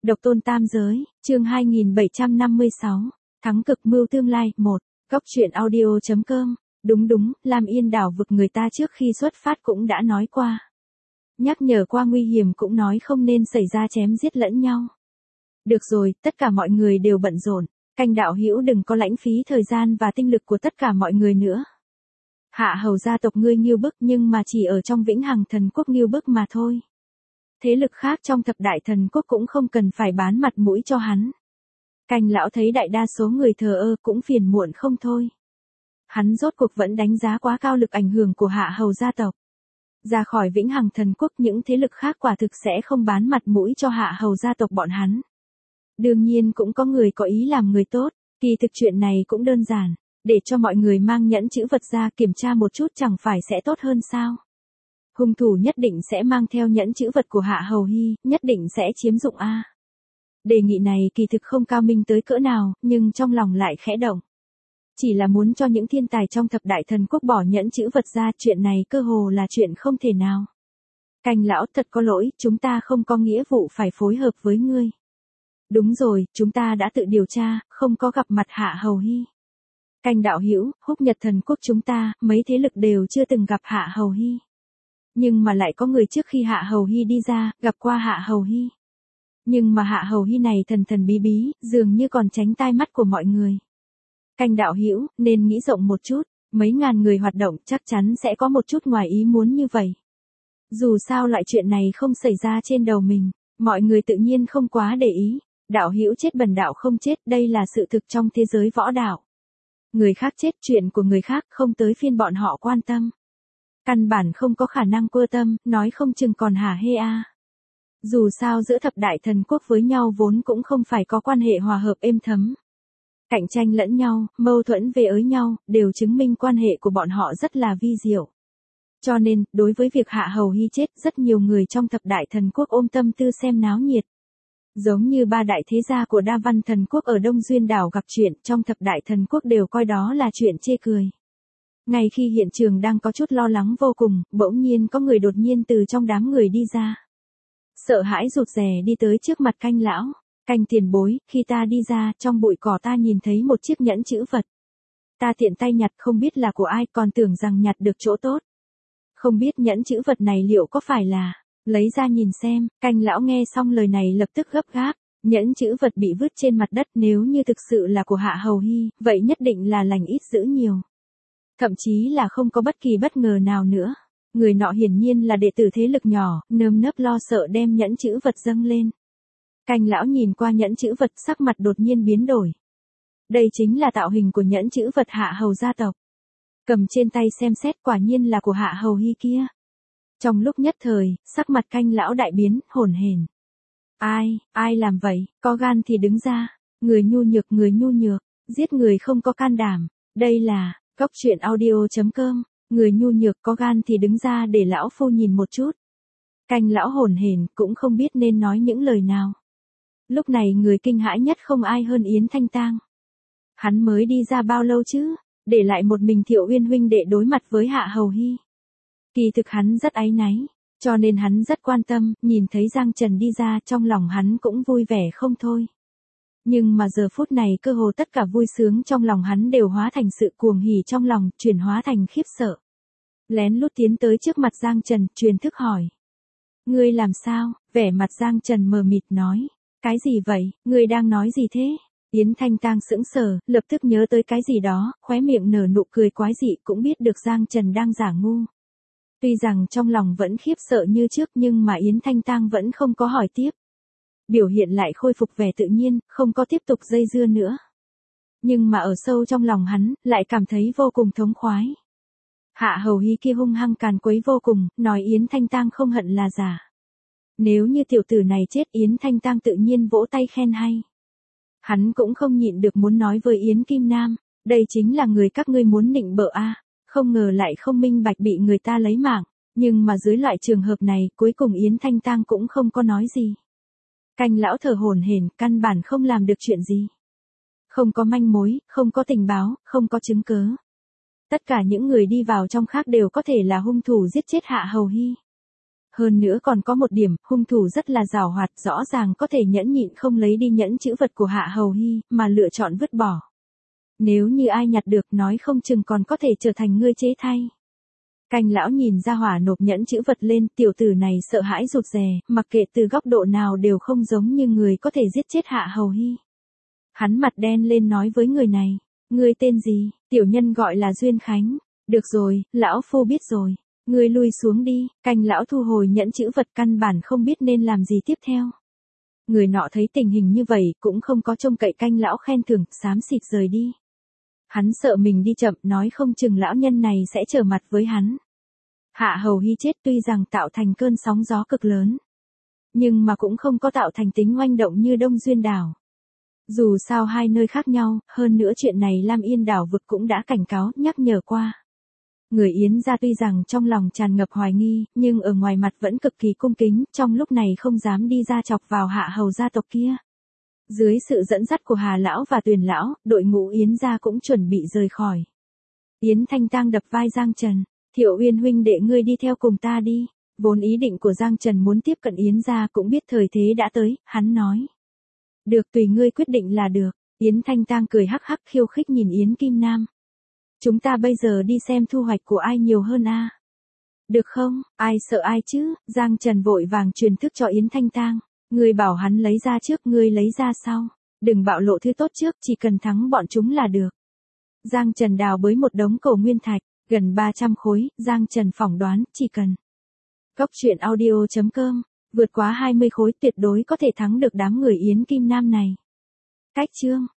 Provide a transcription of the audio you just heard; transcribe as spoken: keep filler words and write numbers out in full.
Độc tôn tam giới, chương hai nghìn bảy trăm năm mươi sáu, thắng cực mưu tương lai, một, góc truyện audio.com, đúng đúng, Lam Yên đảo vực người ta trước khi xuất phát cũng đã nói qua. Nhắc nhở qua nguy hiểm cũng nói không nên xảy ra chém giết lẫn nhau. Được rồi, tất cả mọi người đều bận rộn, canh đạo hữu đừng có lãng phí thời gian và tinh lực của tất cả mọi người nữa. Hạ hầu gia tộc ngươi Ngưu Bức nhưng mà chỉ ở trong Vĩnh Hằng Thần Quốc Ngưu Bức mà thôi. Thế lực khác trong thập đại thần quốc cũng không cần phải bán mặt mũi cho hắn. Canh lão thấy đại đa số người thờ ơ cũng phiền muộn không thôi. Hắn rốt cuộc vẫn đánh giá quá cao lực ảnh hưởng của hạ hầu gia tộc. Ra khỏi Vĩnh Hằng Thần Quốc những thế lực khác quả thực sẽ không bán mặt mũi cho hạ hầu gia tộc bọn hắn. Đương nhiên cũng có người có ý làm người tốt, kỳ thực chuyện này cũng đơn giản, để cho mọi người mang nhẫn chữ vật ra kiểm tra một chút chẳng phải sẽ tốt hơn sao. Hung thủ nhất định sẽ mang theo nhẫn chữ vật của Hạ Hầu Hy, nhất định sẽ chiếm dụng a. Đề nghị này kỳ thực không cao minh tới cỡ nào, nhưng trong lòng lại khẽ động. Chỉ là muốn cho những thiên tài trong thập đại thần quốc bỏ nhẫn chữ vật ra, chuyện này cơ hồ là chuyện không thể nào. Canh lão thật có lỗi, chúng ta không có nghĩa vụ phải phối hợp với ngươi. Đúng rồi, chúng ta đã tự điều tra, không có gặp mặt Hạ Hầu Hy. Canh đạo hữu, Húc Nhật Thần Quốc chúng ta, mấy thế lực đều chưa từng gặp Hạ Hầu Hy. Nhưng mà lại có người trước khi Hạ Hầu Hy đi ra, gặp qua Hạ Hầu Hy. Nhưng mà Hạ Hầu Hy này thần thần bí bí, dường như còn tránh tai mắt của mọi người. Canh đạo hữu, nên nghĩ rộng một chút, mấy ngàn người hoạt động chắc chắn sẽ có một chút ngoài ý muốn như vậy. Dù sao loại chuyện này không xảy ra trên đầu mình, mọi người tự nhiên không quá để ý. Đạo hữu chết bần đạo không chết, đây là sự thực trong thế giới võ đạo. Người khác chết, chuyện của người khác không tới phiên bọn họ quan tâm. Căn bản không có khả năng quan tâm, nói không chừng còn hả hê a. Dù sao giữa thập đại thần quốc với nhau vốn cũng không phải có quan hệ hòa hợp êm thấm. Cạnh tranh lẫn nhau, mâu thuẫn về ới nhau, đều chứng minh quan hệ của bọn họ rất là vi diệu. Cho nên, đối với việc Hạ Hầu Hy chết, rất nhiều người trong thập đại thần quốc ôm tâm tư xem náo nhiệt. Giống như ba đại thế gia của Đa Văn Thần Quốc ở Đông Duyên đảo gặp chuyện, trong thập đại thần quốc đều coi đó là chuyện chê cười. Ngay khi hiện trường đang có chút lo lắng vô cùng, bỗng nhiên có người đột nhiên từ trong đám người đi ra. Sợ hãi rụt rè đi tới trước mặt canh lão. Canh tiền bối, khi ta đi ra, trong bụi cỏ ta nhìn thấy một chiếc nhẫn chữ vật. Ta tiện tay nhặt không biết là của ai, còn tưởng rằng nhặt được chỗ tốt. Không biết nhẫn chữ vật này liệu có phải là... Lấy ra nhìn xem, canh lão nghe xong lời này lập tức gấp gáp, nhẫn chữ vật bị vứt trên mặt đất, nếu như thực sự là của Hạ Hầu Hy, vậy nhất định là lành ít dữ nhiều. Thậm chí là không có bất kỳ bất ngờ nào nữa. Người nọ hiển nhiên là đệ tử thế lực nhỏ, nơm nớp lo sợ đem nhẫn chữ vật dâng lên. Canh lão nhìn qua nhẫn chữ vật, sắc mặt đột nhiên biến đổi. Đây chính là tạo hình của nhẫn chữ vật Hạ Hầu gia tộc. Cầm trên tay xem xét, quả nhiên là của Hạ Hầu Hy kia. Trong lúc nhất thời, sắc mặt canh lão đại biến, hổn hển. Ai, ai làm vậy, có gan thì đứng ra, người nhu nhược, người nhu nhược, giết người không có can đảm, đây là, góc truyện audio.com, người nhu nhược có gan thì đứng ra để lão phu nhìn một chút. Canh lão hổn hển, cũng không biết nên nói những lời nào. Lúc này người kinh hãi nhất không ai hơn Yến Thanh Tang. Hắn mới đi ra bao lâu chứ, để lại một mình Thiệu Uyên huynh đệ đối mặt với Hạ Hầu Hy. Kỳ thực hắn rất áy náy, cho nên hắn rất quan tâm, nhìn thấy Giang Trần đi ra trong lòng hắn cũng vui vẻ không thôi. Nhưng mà giờ phút này cơ hồ tất cả vui sướng trong lòng hắn đều hóa thành sự cuồng hỉ trong lòng, chuyển hóa thành khiếp sợ. Lén lút tiến tới trước mặt Giang Trần, truyền thức hỏi. Ngươi làm sao? Vẻ mặt Giang Trần mờ mịt nói. Cái gì vậy, ngươi đang nói gì thế? Yến Thanh Tang sững sờ, lập tức nhớ tới cái gì đó, khóe miệng nở nụ cười quái dị, cũng biết được Giang Trần đang giả ngu. Tuy rằng trong lòng vẫn khiếp sợ như trước nhưng mà Yến Thanh Tang vẫn không có hỏi tiếp. Biểu hiện lại khôi phục vẻ tự nhiên, không có tiếp tục dây dưa nữa. Nhưng mà ở sâu trong lòng hắn, lại cảm thấy vô cùng thống khoái. Hạ Hầu Hy kia hung hăng càn quấy vô cùng, nói Yến Thanh Tang không hận là giả. Nếu như tiểu tử này chết, Yến Thanh Tang tự nhiên vỗ tay khen hay. Hắn cũng không nhịn được muốn nói với Yến Kim Nam, đây chính là người các ngươi muốn nịnh bợ a. Không ngờ lại không minh bạch bị người ta lấy mạng, nhưng mà dưới loại trường hợp này, cuối cùng Yến Thanh Tang cũng không có nói gì. Canh lão thở hổn hển, căn bản không làm được chuyện gì. Không có manh mối, không có tình báo, không có chứng cớ. Tất cả những người đi vào trong khác đều có thể là hung thủ giết chết Hạ Hầu Hy. Hơn nữa còn có một điểm, hung thủ rất là giàu hoạt, rõ ràng có thể nhẫn nhịn không lấy đi nhẫn chữ vật của Hạ Hầu Hy, mà lựa chọn vứt bỏ. Nếu như ai nhặt được nói không chừng còn có thể trở thành ngươi chế thay. Canh lão nhìn ra hỏa nộp nhẫn chữ vật lên, tiểu tử này sợ hãi rụt rè, mặc kệ từ góc độ nào đều không giống như người có thể giết chết Hạ Hầu Hy. Hắn mặt đen lên nói với người này, ngươi tên gì? Tiểu nhân gọi là Duyên Khánh. Được rồi, lão phu biết rồi. Ngươi lui xuống đi. Canh lão thu hồi nhẫn chữ vật, căn bản không biết nên làm gì tiếp theo. Người nọ thấy tình hình như vậy cũng không có trông cậy canh lão khen thưởng, xám xịt rời đi. Hắn sợ mình đi chậm, nói không chừng lão nhân này sẽ trở mặt với hắn. Hạ Hầu Hy chết tuy rằng tạo thành cơn sóng gió cực lớn, nhưng mà cũng không có tạo thành tính oanh động như Đông Duyên đảo. Dù sao hai nơi khác nhau, hơn nữa chuyện này Lam Yên đảo vực cũng đã cảnh cáo, nhắc nhở qua. Người Yến gia tuy rằng trong lòng tràn ngập hoài nghi, nhưng ở ngoài mặt vẫn cực kỳ cung kính, trong lúc này không dám đi ra chọc vào Hạ Hầu gia tộc kia. Dưới sự dẫn dắt của Hà lão và Tuyền lão, đội ngũ Yến gia cũng chuẩn bị rời khỏi. Yến Thanh Tang đập vai Giang Trần, Thiệu Uyên huynh đệ ngươi đi theo cùng ta đi. Vốn ý định của Giang Trần muốn tiếp cận Yến gia cũng biết thời thế đã tới, hắn nói. Được, tùy ngươi quyết định là được. Yến Thanh Tang cười hắc hắc khiêu khích nhìn Yến Kim Nam. Chúng ta bây giờ đi xem thu hoạch của ai nhiều hơn a. Được không, ai sợ ai chứ? Giang Trần vội vàng truyền thức cho Yến Thanh Tang. Ngươi bảo hắn lấy ra trước, ngươi lấy ra sau. Đừng bạo lộ thứ tốt trước, chỉ cần thắng bọn chúng là được. Giang Trần đào bới một đống cổ nguyên thạch, gần ba trăm khối, Giang Trần phỏng đoán, chỉ cần. Cốc truyện audio chấm com, vượt quá hai mươi khối tuyệt đối có thể thắng được đám người Yến Kim Nam này. Cách chương